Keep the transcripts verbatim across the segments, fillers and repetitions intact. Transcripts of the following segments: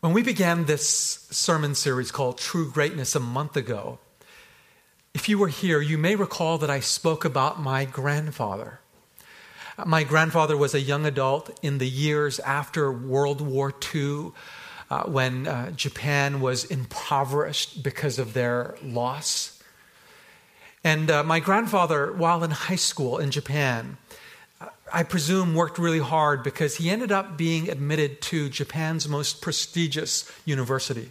When we began this sermon series called True Greatness a month ago, if you were here, you may recall that I spoke about my grandfather. My grandfather was a young adult in the years after World War Two, uh, when uh, Japan was impoverished because of their loss. And uh, my grandfather, while in high school in Japan, I presume worked really hard because he ended up being admitted to Japan's most prestigious university.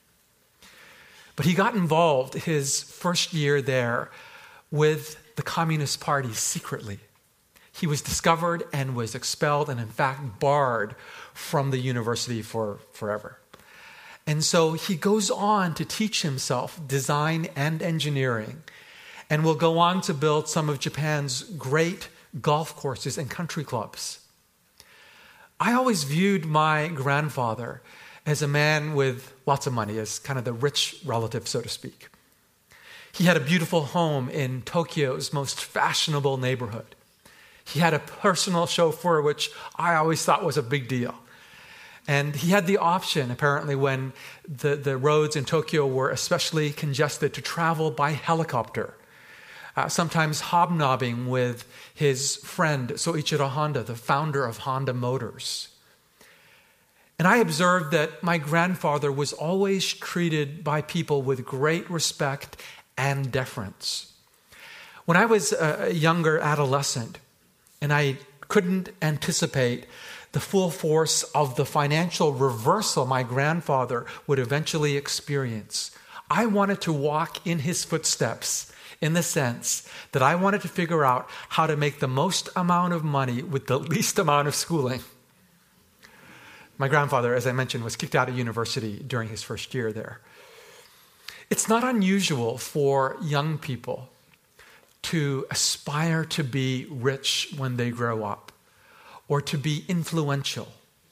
But he got involved his first year there with the Communist Party secretly. He was discovered and was expelled and in fact barred from the university for forever. And so he goes on to teach himself design and engineering and will go on to build some of Japan's great golf courses and country clubs. I always viewed my grandfather as a man with lots of money, as kind of the rich relative, so to speak. He had a beautiful home in Tokyo's most fashionable neighborhood. He had a personal chauffeur, which I always thought was a big deal. And he had the option, apparently, when the, the roads in Tokyo were especially congested, to travel by helicopter. Uh, sometimes hobnobbing with his friend Soichiro Honda, the founder of Honda Motors. And I observed that my grandfather was always treated by people with great respect and deference. When I was a younger adolescent, and I couldn't anticipate the full force of the financial reversal my grandfather would eventually experience, I wanted to walk in his footsteps, in the sense that I wanted to figure out how to make the most amount of money with the least amount of schooling. My grandfather, as I mentioned, was kicked out of university during his first year there. It's not unusual for young people to aspire to be rich when they grow up, or to be influential,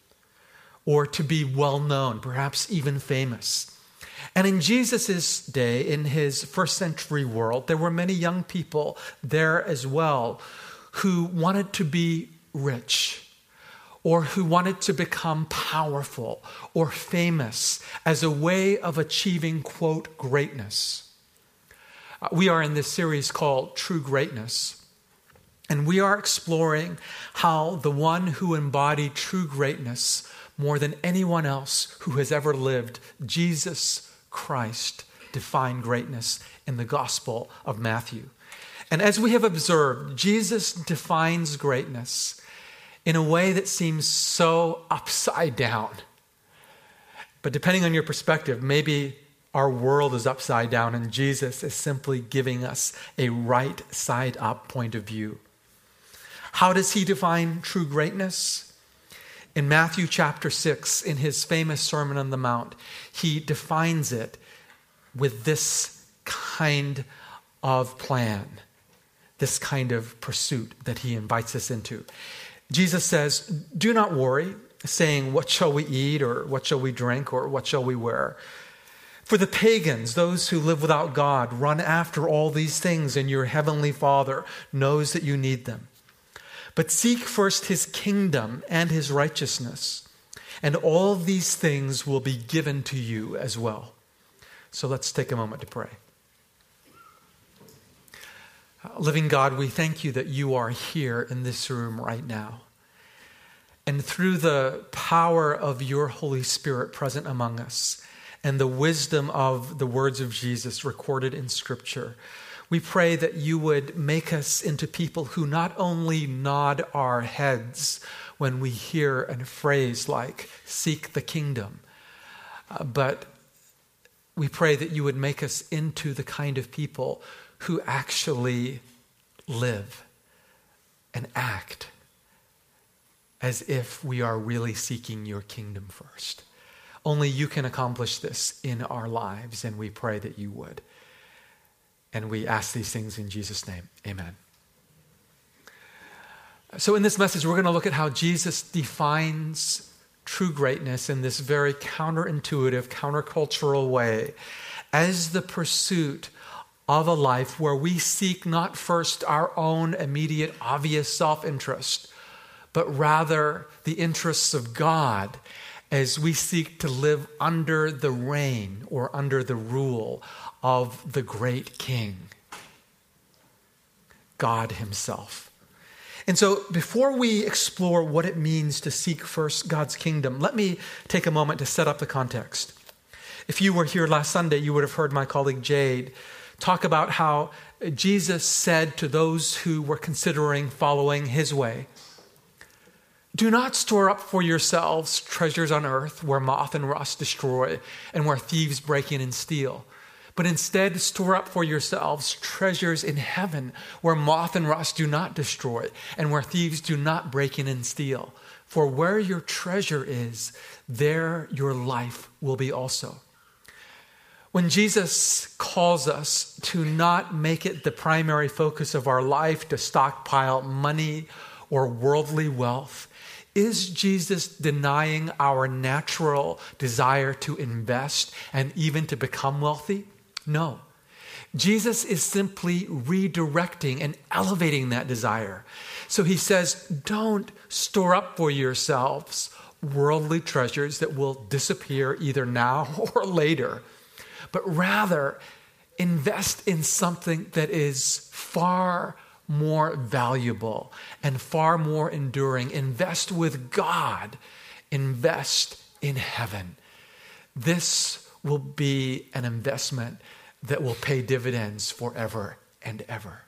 or to be well-known, perhaps even famous. And in Jesus' day, in his first century world, there were many young people there as well who wanted to be rich, or who wanted to become powerful or famous as a way of achieving, quote, greatness. Uh, we are in this series called True Greatness, and we are exploring how the one who embodied true greatness more than anyone else who has ever lived, Jesus Christ, defined greatness in the Gospel of Matthew. And as we have observed, Jesus defines greatness in a way that seems so upside down. But depending on your perspective, maybe our world is upside down and Jesus is simply giving us a right side up point of view. How does he define true greatness? In Matthew chapter six, in his famous Sermon on the Mount, he defines it with this kind of plan, this kind of pursuit that he invites us into. Jesus says, "Do not worry, saying, 'What shall we eat?' or 'What shall we drink?' or 'What shall we wear?' For the pagans, those who live without God, run after all these things, and your heavenly Father knows that you need them. But seek first his kingdom and his righteousness, and all these things will be given to you as well." So let's take a moment to pray. Living God, we thank you that you are here in this room right now. And through the power of your Holy Spirit present among us and the wisdom of the words of Jesus recorded in Scripture, we pray that you would make us into people who not only nod our heads when we hear a phrase like "seek the kingdom," uh, but we pray that you would make us into the kind of people who actually live and act as if we are really seeking your kingdom first. Only you can accomplish this in our lives, and we pray that you would. And we ask these things in Jesus' name. Amen. So in this message, we're going to look at how Jesus defines true greatness in this very counterintuitive, countercultural way as the pursuit of a life where we seek not first our own immediate, obvious self-interest, but rather the interests of God as we seek to live under the reign or under the rule of the great King, God himself. And so before we explore what it means to seek first God's kingdom, let me take a moment to set up the context. If you were here last Sunday, you would have heard my colleague Jade talk about how Jesus said to those who were considering following his way, "Do not store up for yourselves treasures on earth where moth and rust destroy and where thieves break in and steal. But instead store up for yourselves treasures in heaven where moth and rust do not destroy and where thieves do not break in and steal. For where your treasure is, there your life will be also." When Jesus calls us to not make it the primary focus of our life to stockpile money or worldly wealth, is Jesus denying our natural desire to invest and even to become wealthy? No. Jesus is simply redirecting and elevating that desire. So he says, don't store up for yourselves worldly treasures that will disappear either now or later, but rather invest in something that is far more valuable and far more enduring. Invest with God. Invest in heaven. This will be an investment that will pay dividends forever and ever.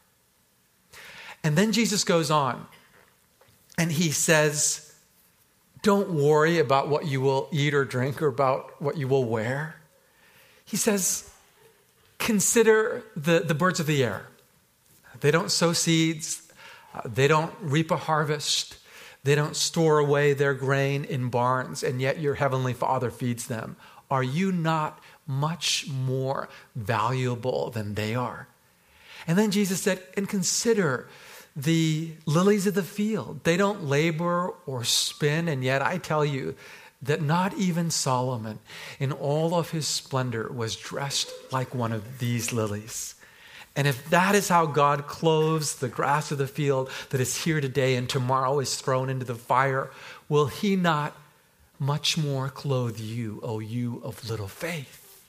And then Jesus goes on and he says, don't worry about what you will eat or drink or about what you will wear. He says, consider the, the birds of the air. They don't sow seeds. Uh, they don't reap a harvest. They don't store away their grain in barns, and yet your heavenly Father feeds them. Are you not much more valuable than they are? And then Jesus said, and consider the lilies of the field. They don't labor or spin, and yet I tell you that not even Solomon in all of his splendor was dressed like one of these lilies. And if that is how God clothes the grass of the field that is here today and tomorrow is thrown into the fire, will he not much more clothe you, O you of little faith?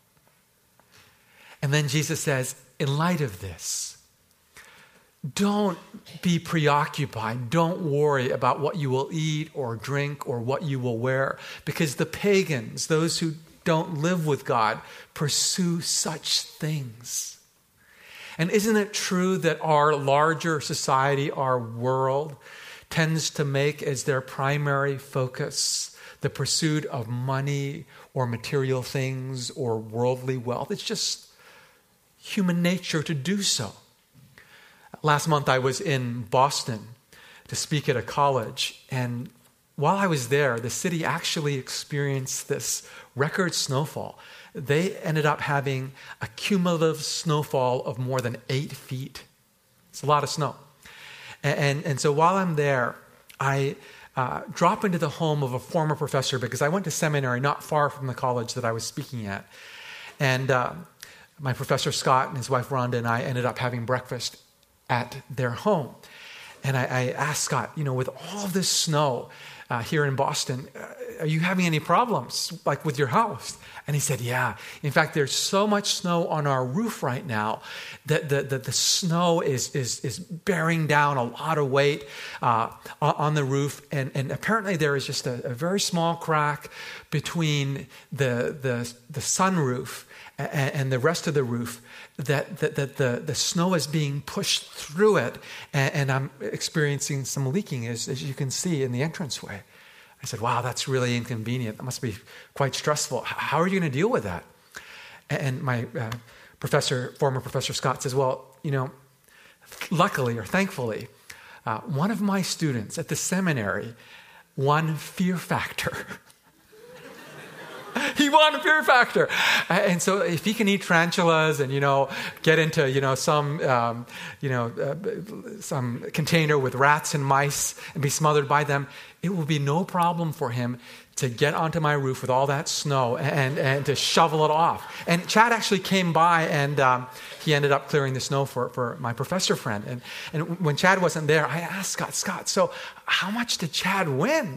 And then Jesus says, in light of this, don't be preoccupied. Don't worry about what you will eat or drink or what you will wear, because the pagans, those who don't live with God, pursue such things. And isn't it true that our larger society, our world, tends to make as their primary focus the pursuit of money or material things or worldly wealth? It's just human nature to do so. Last month I was in Boston to speak at a college, and while I was there, the city actually experienced this record snowfall. They ended up having a cumulative snowfall of more than eight feet. It's a lot of snow. And, and, and so while I'm there, I uh, drop into the home of a former professor because I went to seminary not far from the college that I was speaking at. And uh, my professor Scott and his wife Rhonda and I ended up having breakfast at their home. And I, I asked Scott, you know, with all this snow uh, here in Boston, uh, are you having any problems, like with your house? And he said, yeah. In fact, there's so much snow on our roof right now that the, the, the snow is, is, is bearing down a lot of weight uh, on the roof. And, and apparently there is just a, a very small crack between the, the, the sunroof and, and the rest of the roof, that, that, that the, the snow is being pushed through it, and, and I'm experiencing some leaking, as, as you can see in the entranceway. I said, wow, that's really inconvenient. That must be quite stressful. How are you going to deal with that? And my uh, professor, former Professor Scott says, well, you know, luckily or thankfully, uh, one of my students at the seminary won Fear Factor. He won Fear Factor. And so if he can eat tarantulas and, you know, get into, you know, some, um, you know, uh, some container with rats and mice and be smothered by them, it will be no problem for him to get onto my roof with all that snow and, and to shovel it off. And Chad actually came by and um, he ended up clearing the snow for, for my professor friend. And, and when Chad wasn't there, I asked Scott, Scott, so how much did Chad win?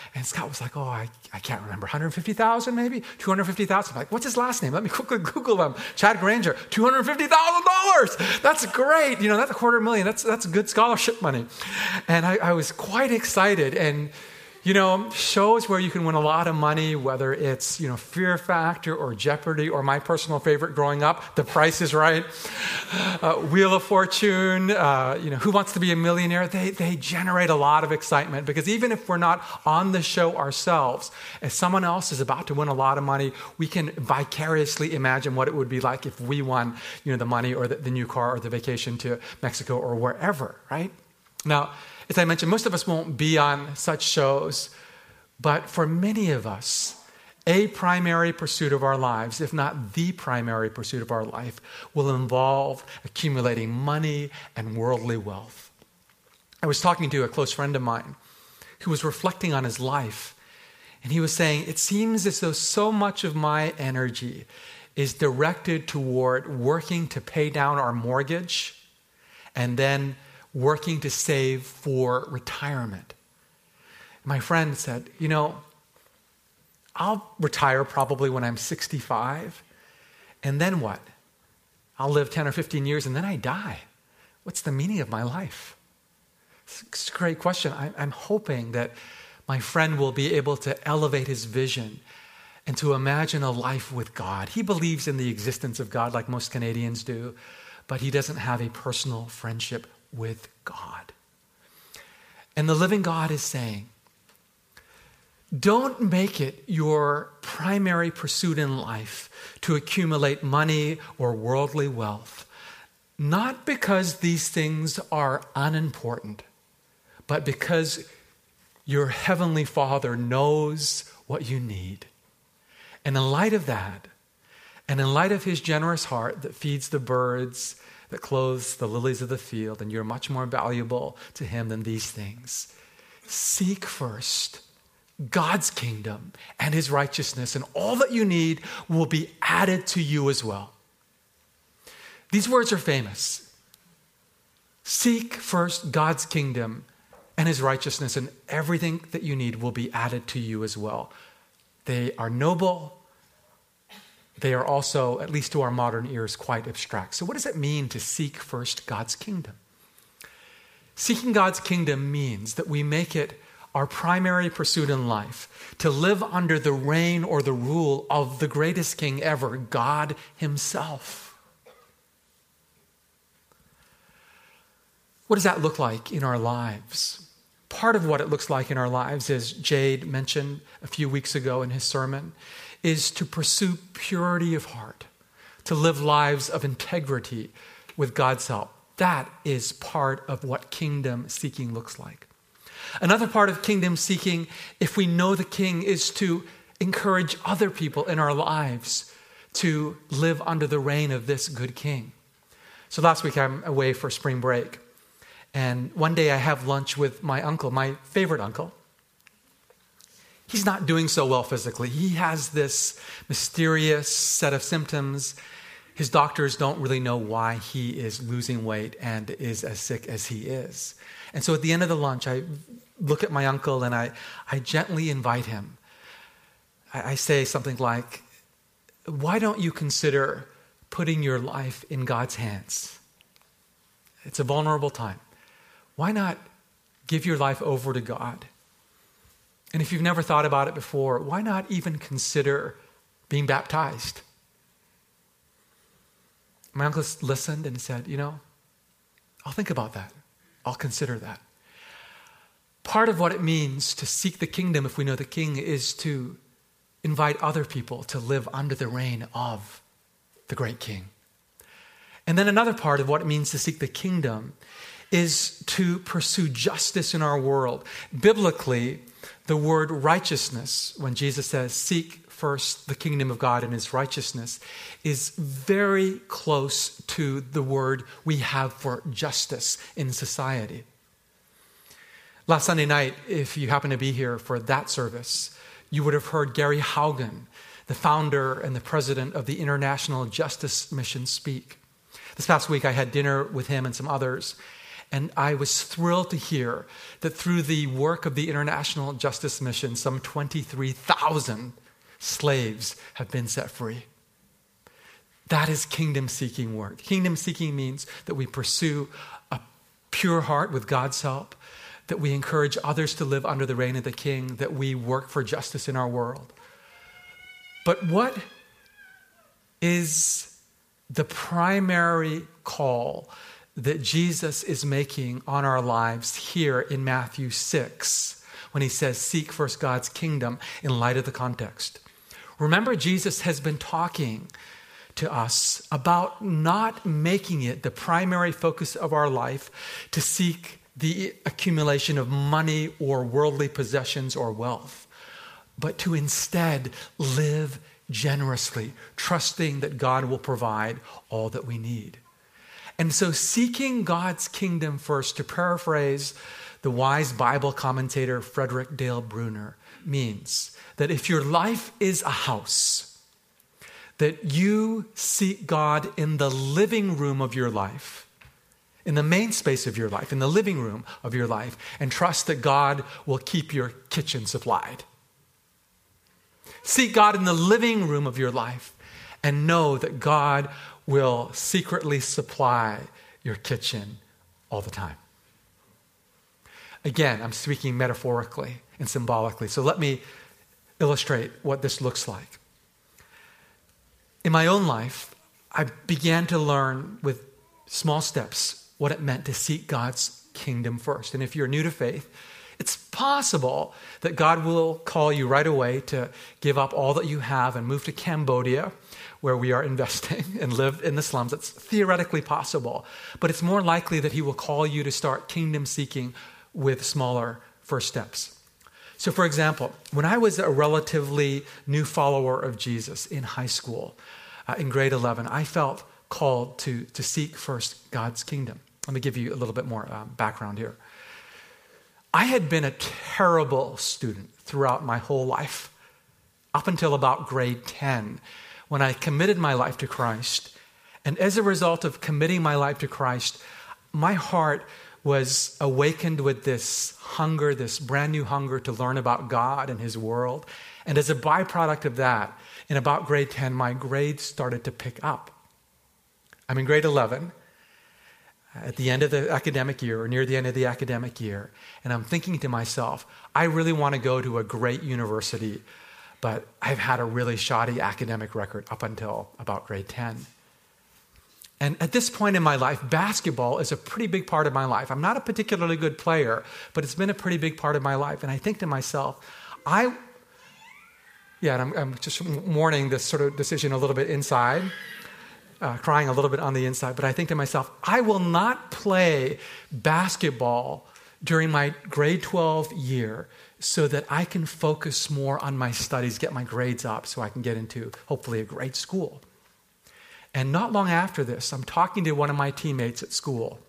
And Scott was like, oh, I, I can't remember, one hundred fifty thousand maybe? two hundred fifty thousand. I'm like, what's his last name? Let me quickly Google him. Chad Granger, two hundred fifty thousand dollars. That's great. You know, that's a quarter million. That's, that's good scholarship money. And I, I was quite excited. And you know, shows where you can win a lot of money, whether it's, you know, Fear Factor or Jeopardy or my personal favorite growing up, The Price is Right, uh, Wheel of Fortune, uh, you know, Who Wants to Be a Millionaire, they, they generate a lot of excitement because even if we're not on the show ourselves, as someone else is about to win a lot of money, we can vicariously imagine what it would be like if we won, you know, the money or the, the new car or the vacation to Mexico or wherever, right? Now, as I mentioned, most of us won't be on such shows, but for many of us, a primary pursuit of our lives, if not the primary pursuit of our life, will involve accumulating money and worldly wealth. I was talking to a close friend of mine who was reflecting on his life, and he was saying, it seems as though so much of my energy is directed toward working to pay down our mortgage and then working to save for retirement. My friend said, you know, I'll retire probably when I'm sixty-five, and then what? I'll live ten or fifteen years and then I die. What's the meaning of my life? It's a great question. I'm hoping that my friend will be able to elevate his vision and to imagine a life with God. He believes in the existence of God like most Canadians do, but he doesn't have a personal friendship with God. And the living God is saying, don't make it your primary pursuit in life to accumulate money or worldly wealth, not because these things are unimportant, but because your heavenly Father knows what you need. And in light of that, and in light of his generous heart that feeds the birds, that clothes the lilies of the field, and you're much more valuable to him than these things. Seek first God's kingdom and his righteousness, and all that you need will be added to you as well. These words are famous. Seek first God's kingdom and his righteousness, and everything that you need will be added to you as well. They are noble. They are also, at least to our modern ears, quite abstract. So what does it mean to seek first God's kingdom? Seeking God's kingdom means that we make it our primary pursuit in life to live under the reign or the rule of the greatest king ever, God himself. What does that look like in our lives? Part of what it looks like in our lives, as Jade mentioned a few weeks ago in his sermon, is to pursue purity of heart, to live lives of integrity with God's help. That is part of what kingdom seeking looks like. Another part of kingdom seeking, if we know the king, is to encourage other people in our lives to live under the reign of this good king. So last week I'm away for spring break. And one day I have lunch with my uncle, my favorite uncle. He's not doing so well physically. He has this mysterious set of symptoms. His doctors don't really know why he is losing weight and is as sick as he is. And so at the end of the lunch, I look at my uncle and I, I gently invite him. I, I say something like, why don't you consider putting your life in God's hands? It's a vulnerable time. Why not give your life over to God? And if you've never thought about it before, why not even consider being baptized? My uncle listened and said, you know, I'll think about that. I'll consider that. Part of what it means to seek the kingdom, if we know the king, is to invite other people to live under the reign of the great king. And then another part of what it means to seek the kingdom is to pursue justice in our world. Biblically, the word righteousness, when Jesus says, seek first the kingdom of God and his righteousness, is very close to the word we have for justice in society. Last Sunday night, if you happen to be here for that service, you would have heard Gary Haugen, the founder and the president of the International Justice Mission, speak. This past week, I had dinner with him and some others, And I was thrilled to hear that through the work of the International Justice Mission, some twenty-three thousand slaves have been set free. That is kingdom-seeking work. Kingdom-seeking means that we pursue a pure heart with God's help, that we encourage others to live under the reign of the King, that we work for justice in our world. But what is the primary call that Jesus is making on our lives here in Matthew six when he says, seek first God's kingdom in light of the context? Remember, Jesus has been talking to us about not making it the primary focus of our life to seek the accumulation of money or worldly possessions or wealth, but to instead live generously, trusting that God will provide all that we need. And so seeking God's kingdom first, to paraphrase the wise Bible commentator Frederick Dale Bruner, means that if your life is a house, that you seek God in the living room of your life, in the main space of your life, in the living room of your life, and trust that God will keep your kitchen supplied. Seek God in the living room of your life and know that God will secretly supply your kitchen all the time. Again, I'm speaking metaphorically and symbolically, so let me illustrate what this looks like. In my own life, I began to learn with small steps what it meant to seek God's kingdom first. And if you're new to faith, it's possible that God will call you right away to give up all that you have and move to Cambodia, where we are investing, and live in the slums. It's theoretically possible, but it's more likely that he will call you to start kingdom seeking with smaller first steps. So for example, when I was a relatively new follower of Jesus in high school, uh, in grade eleven, I felt called to, to seek first God's kingdom. Let me give you a little bit more um, background here. I had been a terrible student throughout my whole life, up until about grade ten, when I committed my life to Christ. And as a result of committing my life to Christ, my heart was awakened with this hunger, this brand new hunger to learn about God and his world. And as a byproduct of that, in about grade ten, my grades started to pick up. I'm in grade eleven, at the end of the academic year, or near the end of the academic year, and I'm thinking to myself, I really want to go to a great university, but I've had a really shoddy academic record up until about grade ten. And at this point in my life, basketball is a pretty big part of my life. I'm not a particularly good player, but it's been a pretty big part of my life. And I think to myself, I, yeah, and I'm, I'm just mourning this sort of decision a little bit inside, uh, crying a little bit on the inside. But I think to myself, I will not play basketball during my grade twelve year so that I can focus more on my studies, get my grades up so I can get into hopefully a great school. And not long after this, I'm talking to one of my teammates at school.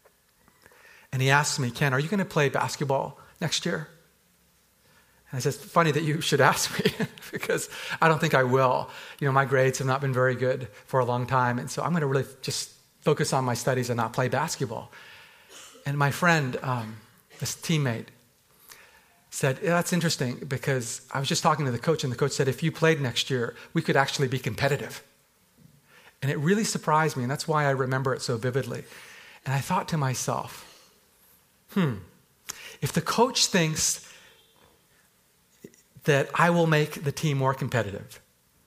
And he asks me, Ken, are you going to play basketball next year? And I said, funny that you should ask me because I don't think I will. You know, my grades have not been very good for a long time. And so I'm going to really just focus on my studies and not play basketball. And my friend, um, this teammate, said, yeah, that's interesting because I was just talking to the coach and the coach said, if you played next year, we could actually be competitive. And it really surprised me, and that's why I remember it so vividly. And I thought to myself, hmm, if the coach thinks that I will make the team more competitive,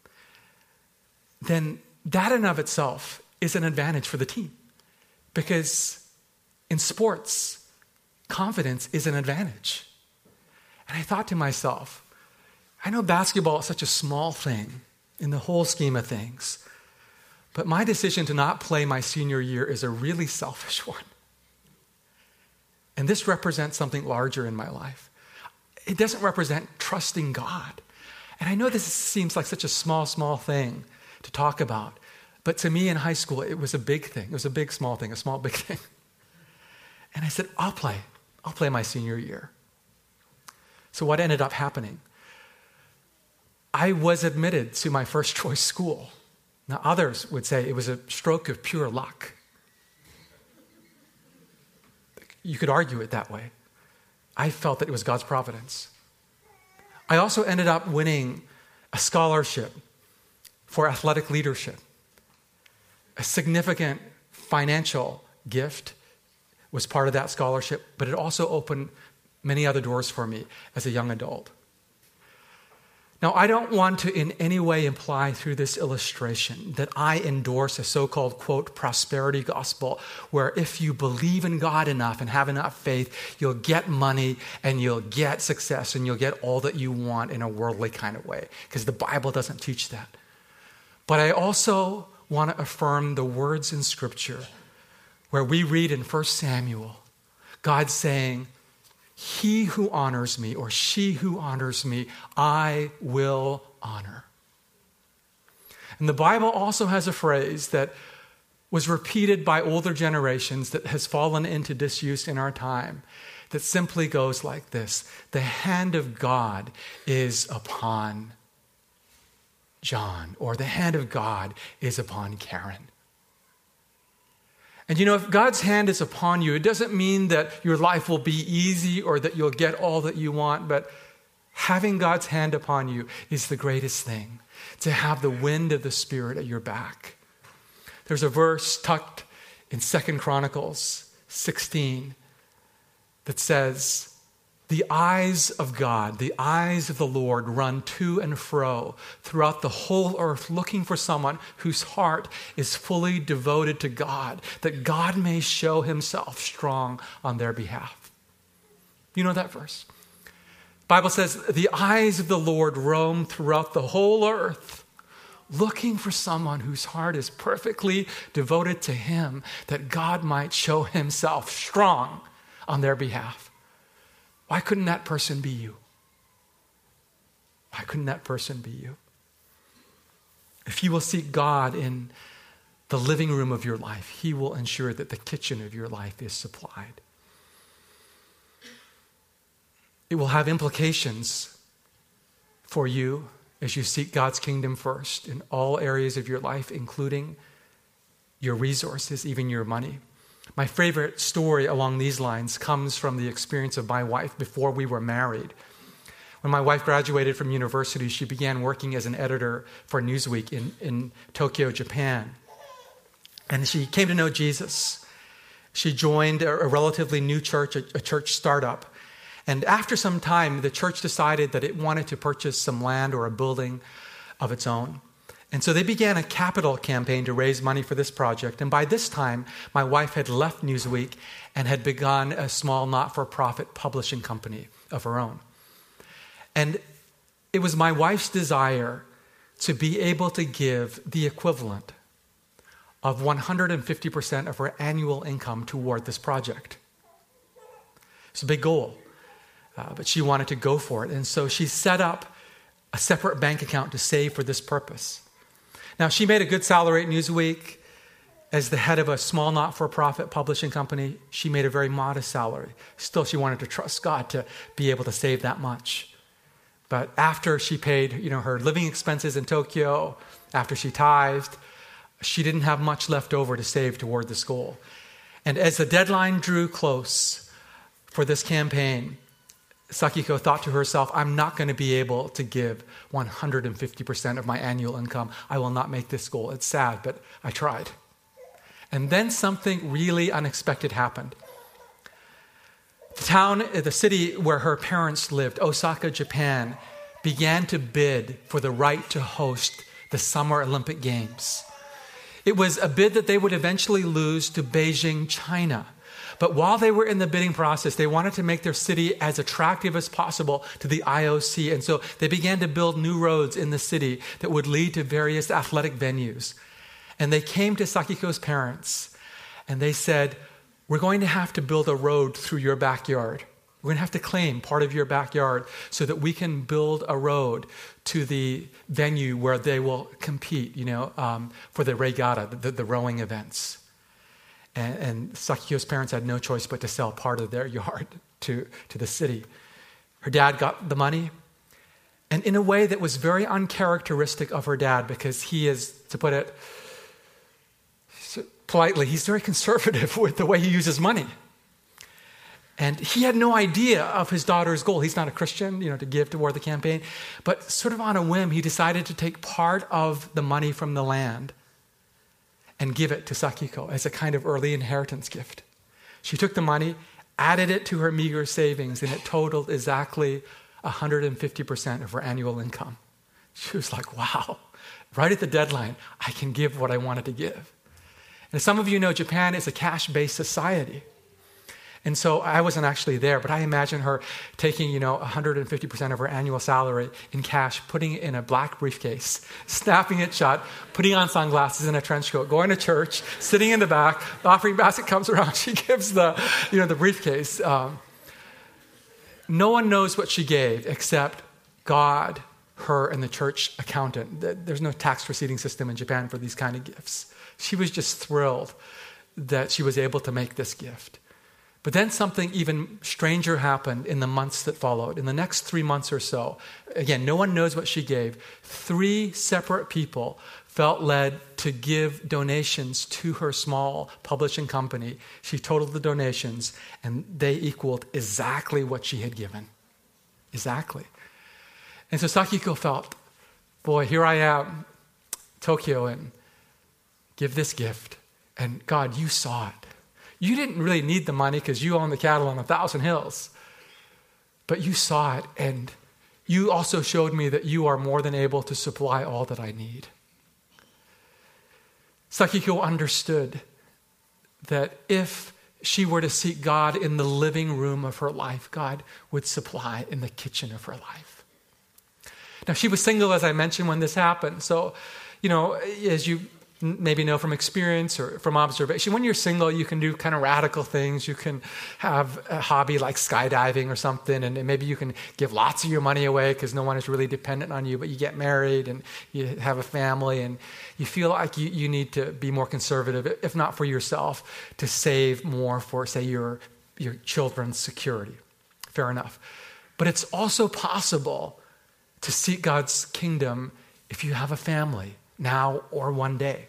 then that in and of itself is an advantage for the team. Because in sports, confidence is an advantage. And I thought to myself, I know basketball is such a small thing in the whole scheme of things, but my decision to not play my senior year is a really selfish one. And this represents something larger in my life. It doesn't represent trusting God. And I know this seems like such a small, small thing to talk about, but to me in high school, it was a big thing. It was a big, small thing, a small, big thing. And I said, I'll play. I'll play my senior year. So what ended up happening? I was admitted to my first choice school. Now, others would say it was a stroke of pure luck. You could argue it that way. I felt that it was God's providence. I also ended up winning a scholarship for athletic leadership. A significant financial gift was part of that scholarship, but it also opened many other doors for me as a young adult. Now, I don't want to in any way imply through this illustration that I endorse a so-called, quote, prosperity gospel, where if you believe in God enough and have enough faith, you'll get money and you'll get success and you'll get all that you want in a worldly kind of way, because the Bible doesn't teach that. But I also want to affirm the words in Scripture where we read in First Samuel, God saying, he who honors me, or she who honors me, I will honor. And the Bible also has a phrase that was repeated by older generations that has fallen into disuse in our time that simply goes like this: the hand of God is upon John, or the hand of God is upon Karen. And you know, if God's hand is upon you, it doesn't mean that your life will be easy or that you'll get all that you want, but having God's hand upon you is the greatest thing, to have the wind of the Spirit at your back. There's a verse tucked in Second Chronicles sixteen that says, the eyes of God, the eyes of the Lord run to and fro throughout the whole earth, looking for someone whose heart is fully devoted to God, that God may show himself strong on their behalf. You know that verse? The Bible says, the eyes of the Lord roam throughout the whole earth, looking for someone whose heart is perfectly devoted to him, that God might show himself strong on their behalf. Why couldn't that person be you? Why couldn't that person be you? If you will seek God in the living room of your life, he will ensure that the kitchen of your life is supplied. It will have implications for you as you seek God's kingdom first in all areas of your life, including your resources, even your money. My favorite story along these lines comes from the experience of my wife before we were married. When my wife graduated from university, she began working as an editor for Newsweek in, in Tokyo, Japan. And she came to know Jesus. She joined a, a relatively new church, a, a church startup. And after some time, the church decided that it wanted to purchase some land or a building of its own. And so they began a capital campaign to raise money for this project. And by this time, my wife had left Newsweek and had begun a small not-for-profit publishing company of her own. And it was my wife's desire to be able to give the equivalent of one hundred fifty percent of her annual income toward this project. It's a big goal, uh, but she wanted to go for it. And so she set up a separate bank account to save for this purpose. Now, she made a good salary at Newsweek. As the head of a small not-for-profit publishing company, she made a very modest salary. Still, she wanted to trust God to be able to save that much. But after she paid, you know, her living expenses in Tokyo, after she tithed, she didn't have much left over to save toward this goal. And as the deadline drew close for this campaign, Sakiko thought to herself, I'm not going to be able to give one hundred fifty percent of my annual income. I will not make this goal. It's sad, but I tried. And then something really unexpected happened. The town, the city where her parents lived, Osaka, Japan, began to bid for the right to host the Summer Olympic Games. It was a bid that they would eventually lose to Beijing, China. But while they were in the bidding process, they wanted to make their city as attractive as possible to the I O C. And so they began to build new roads in the city that would lead to various athletic venues. And they came to Sakiko's parents and they said, we're going to have to build a road through your backyard. We're going to have to claim part of your backyard so that we can build a road to the venue where they will compete, you know, um, for the regatta, the, the rowing events. And, and Sakiko's parents had no choice but to sell part of their yard to, to the city. Her dad got the money, and in a way that was very uncharacteristic of her dad, because he is, to put it politely, he's very conservative with the way he uses money. And he had no idea of his daughter's goal. He's not a Christian, you know, to give toward the campaign. But sort of on a whim, he decided to take part of the money from the land and give it to Sakiko as a kind of early inheritance gift. She took the money, added it to her meager savings, and it totaled exactly one hundred fifty percent of her annual income. She was like, wow, right at the deadline, I can give what I wanted to give. And as some of you know, Japan is a cash-based society. And so I wasn't actually there, but I imagine her taking, you know, one hundred fifty percent of her annual salary in cash, putting it in a black briefcase, snapping it shut, putting on sunglasses and a trench coat, going to church, sitting in the back, the offering basket comes around, she gives the, you know, the briefcase. Um, no one knows what she gave except God, her, and the church accountant. There's no tax proceeding system in Japan for these kind of gifts. She was just thrilled that she was able to make this gift. But then something even stranger happened in the months that followed. In the next three months or so, again, no one knows what she gave. Three separate people felt led to give donations to her small publishing company. She totaled the donations, and they equaled exactly what she had given. Exactly. And so Sakiko felt, boy, here I am, Tokyo, and give this gift. And God, you saw it. You didn't really need the money because you own the cattle on a thousand hills. But you saw it, and you also showed me that you are more than able to supply all that I need. Sakiko understood that if she were to seek God in the living room of her life, God would supply in the kitchen of her life. Now, she was single, as I mentioned, when this happened. So, you know, as you maybe know from experience or from observation, when you're single, you can do kind of radical things. You can have a hobby like skydiving or something, and maybe you can give lots of your money away because no one is really dependent on you, but you get married and you have a family, and you feel like you, you need to be more conservative, if not for yourself, to save more for, say, your, your children's security. Fair enough. But it's also possible to seek God's kingdom if you have a family, now or one day.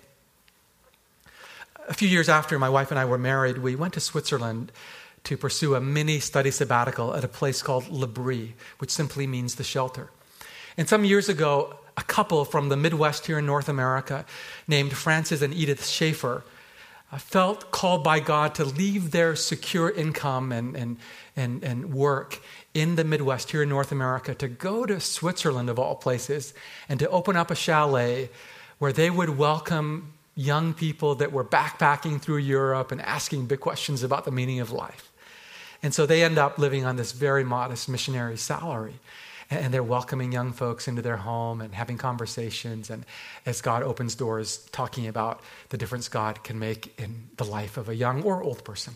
A few years after my wife and I were married, we went to Switzerland to pursue a mini study sabbatical at a place called L'Abri, which simply means the shelter. And some years ago, a couple from the Midwest here in North America named Francis and Edith Schaefer uh, felt called by God to leave their secure income and, and, and, and work in the Midwest here in North America to go to Switzerland, of all places, and to open up a chalet where they would welcome young people that were backpacking through Europe and asking big questions about the meaning of life. And so they end up living on this very modest missionary salary. And they're welcoming young folks into their home and having conversations. And as God opens doors, talking about the difference God can make in the life of a young or old person.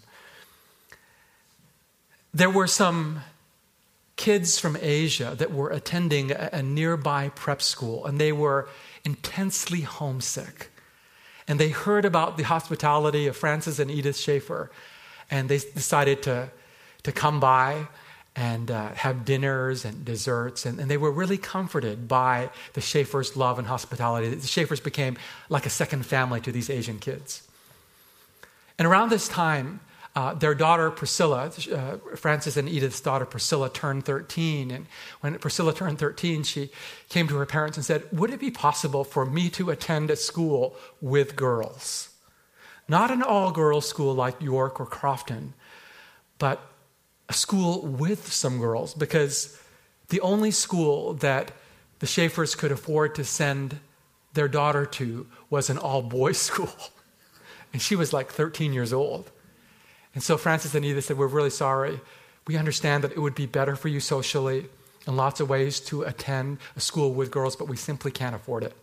There were some kids from Asia that were attending a, a nearby prep school, and they were intensely homesick. And they heard about the hospitality of Francis and Edith Schaefer, and they decided to, to come by and uh, have dinners and desserts, and, and they were really comforted by the Schaefers' love and hospitality. The Schaefers became like a second family to these Asian kids. And around this time, Uh, their daughter Priscilla, uh, Francis and Edith's daughter Priscilla, turned thirteen. And when Priscilla turned thirteen, she came to her parents and said, would it be possible for me to attend a school with girls? Not an all-girls school like York or Crofton, but a school with some girls, because the only school that the Schaefers could afford to send their daughter to was an all-boys school. And she was like thirteen years old. And so Francis and Edith said, we're really sorry. We understand that it would be better for you socially in lots of ways to attend a school with girls, but we simply can't afford it.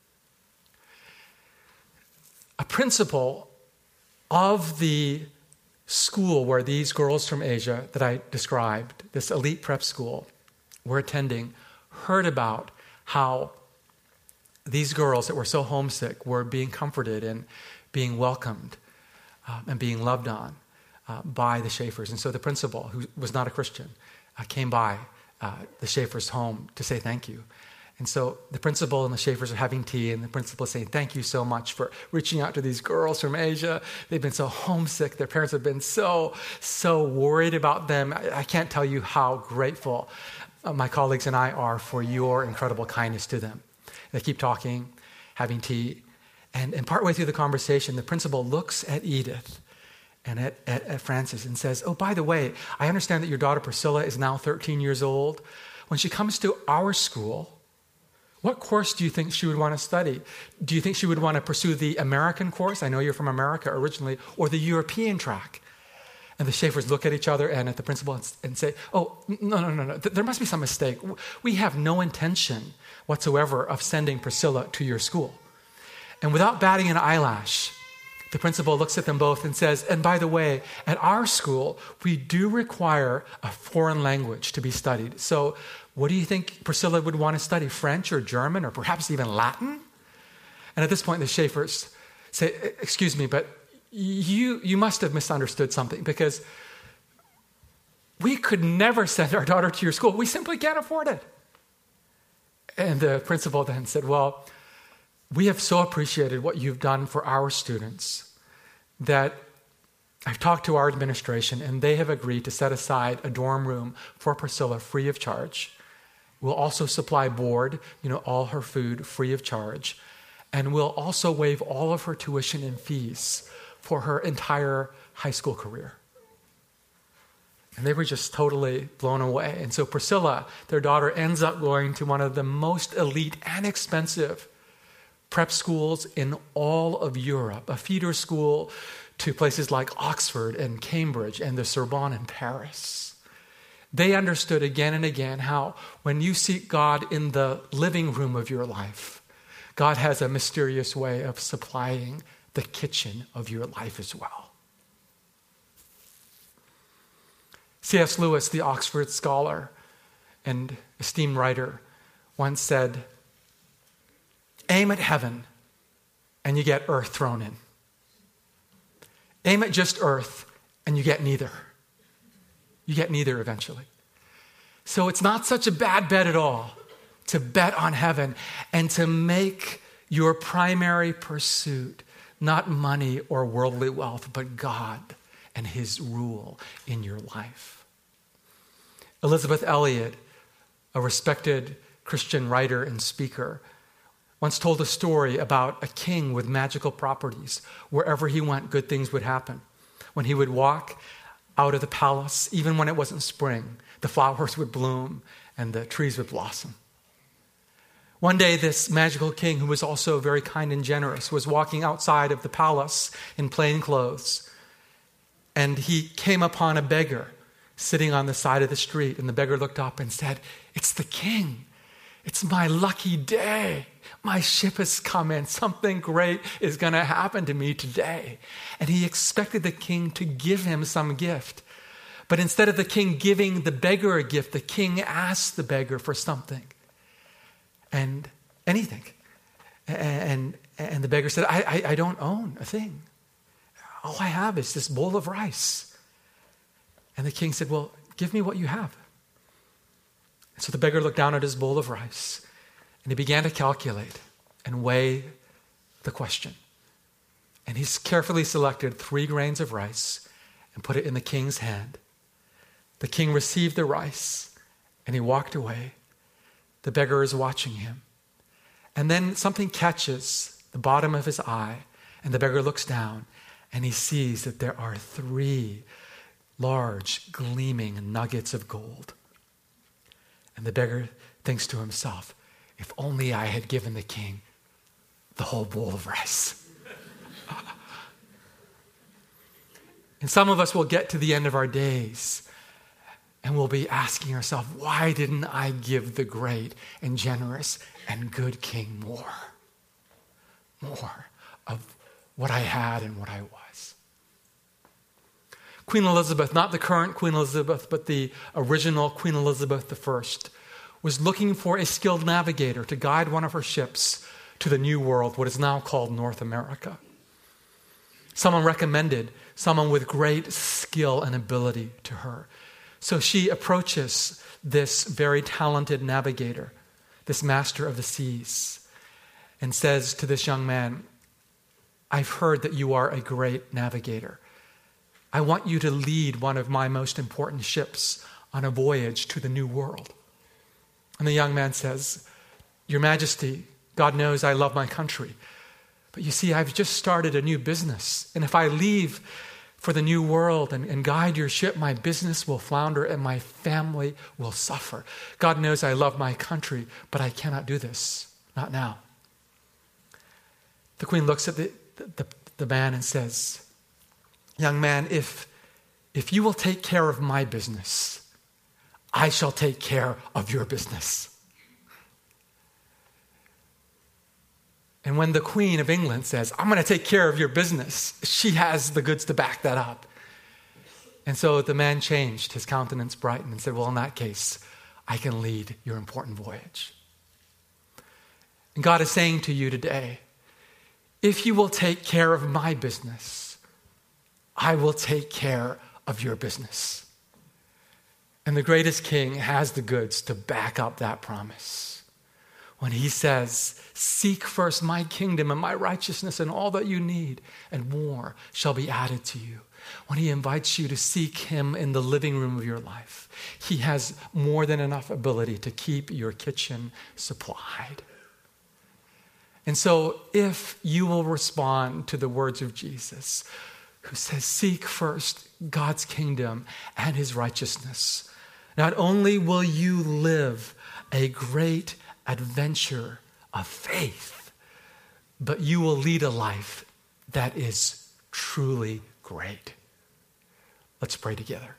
A principal of the school where these girls from Asia that I described, this elite prep school, were attending, heard about how these girls that were so homesick were being comforted and being welcomed uh, and being loved on Uh, by the Schaefers. And so the principal, who was not a Christian, uh, came by uh, the Schaefers' home to say thank you. And so the principal and the Schaefers are having tea, and the principal is saying, thank you so much for reaching out to these girls from Asia. They've been so homesick. Their parents have been so, so worried about them. I, I can't tell you how grateful uh, my colleagues and I are for your incredible kindness to them. They keep talking, having tea. And, and partway through the conversation, the principal looks at Edith and at, at, at Frances and says, oh, by the way, I understand that your daughter Priscilla is now thirteen years old. When she comes to our school, what course do you think she would want to study? Do you think she would want to pursue the American course? I know you're from America originally, or the European track? And the Schaefers look at each other and at the principal and say, oh, no, no, no, no. There must be some mistake. We have no intention whatsoever of sending Priscilla to your school. And without batting an eyelash, the principal looks at them both and says, and by the way, at our school, we do require a foreign language to be studied. So what do you think Priscilla would want to study? French or German or perhaps even Latin? And at this point, the Schaefers say, excuse me, but you, you must have misunderstood something, because we could never send our daughter to your school. We simply can't afford it. And the principal then said, well, we have so appreciated what you've done for our students that I've talked to our administration, and they have agreed to set aside a dorm room for Priscilla free of charge. We'll also supply board, you know, all her food free of charge. And we'll also waive all of her tuition and fees for her entire high school career. And they were just totally blown away. And so Priscilla, their daughter, ends up going to one of the most elite and expensive prep schools in all of Europe, a feeder school to places like Oxford and Cambridge and the Sorbonne in Paris. They understood again and again how when you seek God in the living room of your life, God has a mysterious way of supplying the kitchen of your life as well. C S Lewis, the Oxford scholar and esteemed writer, once said, aim at heaven and you get earth thrown in. Aim at just earth and you get neither. You get neither eventually. So it's not such a bad bet at all to bet on heaven and to make your primary pursuit not money or worldly wealth, but God and his rule in your life. Elizabeth Elliot, a respected Christian writer and speaker, once told a story about a king with magical properties. Wherever he went, good things would happen. When he would walk out of the palace, even when it wasn't spring, the flowers would bloom and the trees would blossom. One day, this magical king, who was also very kind and generous, was walking outside of the palace in plain clothes, and he came upon a beggar sitting on the side of the street, and the beggar looked up and said, "It's the king. It's my lucky day. My ship has come in. Something great is going to happen to me today." And he expected the king to give him some gift. But instead of the king giving the beggar a gift, the king asked the beggar for something. And anything. And, and the beggar said, I, I, I don't own a thing. All I have is this bowl of rice. And the king said, well, give me what you have. So the beggar looked down at his bowl of rice, and he began to calculate and weigh the question. And he carefully selected three grains of rice and put it in the king's hand. The king received the rice, and he walked away. The beggar is watching him. And then something catches the bottom of his eye, and the beggar looks down, and he sees that there are three large, gleaming nuggets of gold. And the beggar thinks to himself, if only I had given the king the whole bowl of rice. And some of us will get to the end of our days and we'll be asking ourselves, why didn't I give the great and generous and good king more? More of what I had and what I was. Queen Elizabeth, not the current Queen Elizabeth, but the original Queen Elizabeth the First, was looking for a skilled navigator to guide one of her ships to the New World, what is now called North America. Someone recommended someone with great skill and ability to her. So she approaches this very talented navigator this master of the seas, and says to this young man, I've heard that you are a great navigator. I want you to lead one of my most important ships on a voyage to the New World. And the young man says, Your Majesty, God knows I love my country. But you see, I've just started a new business. And if I leave for the New World and, and guide your ship, my business will flounder and my family will suffer. God knows I love my country, but I cannot do this. Not now. The queen looks at the, the, the man and says, Young man, if, if you will take care of my business, I shall take care of your business. And when the Queen of England says, I'm going to take care of your business, she has the goods to back that up. And so the man changed, his countenance brightened and said, well, in that case, I can lead your important voyage. And God is saying to you today, if you will take care of my business, I will take care of your business. And the greatest king has the goods to back up that promise. When he says, seek first my kingdom and my righteousness, and all that you need and more shall be added to you. When he invites you to seek him in the living room of your life, he has more than enough ability to keep your kitchen supplied. And so if you will respond to the words of Jesus, who says, seek first God's kingdom and his righteousness, not only will you live a great adventure of faith, but you will lead a life that is truly great. Let's pray together.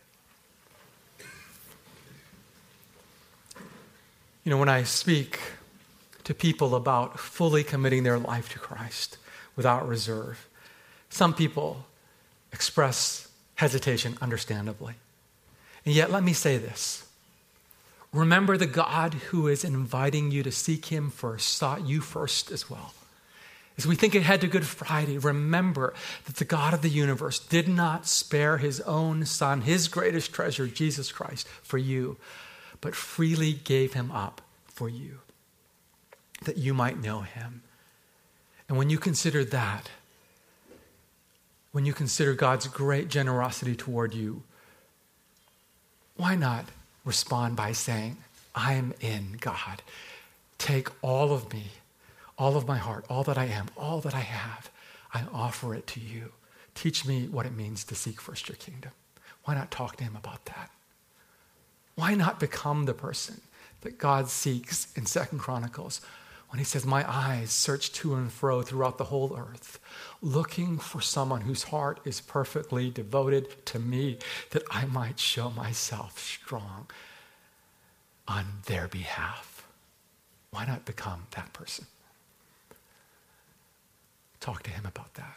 You know, when I speak to people about fully committing their life to Christ without reserve, some people express hesitation, understandably. And yet, let me say this. Remember, the God who is inviting you to seek him first sought you first as well. As we think ahead to Good Friday, remember that the God of the universe did not spare his own son, his greatest treasure, Jesus Christ, for you, but freely gave him up for you, that you might know him. And when you consider that, when you consider God's great generosity toward you, why not respond by saying, I am in, God. Take all of me, all of my heart, all that I am, all that I have. I offer it to you. Teach me what it means to seek first your kingdom. Why not talk to him about that? Why not become the person that God seeks in Second Chronicles when he says, my eyes search to and fro throughout the whole earth, looking for someone whose heart is perfectly devoted to me, that I might show myself strong on their behalf. Why not become that person? Talk to him about that.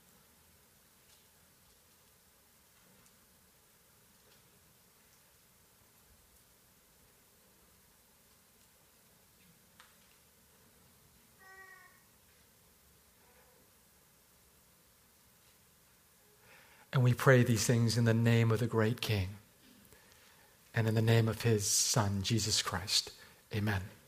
And we pray these things in the name of the great King and in the name of his Son, Jesus Christ. Amen.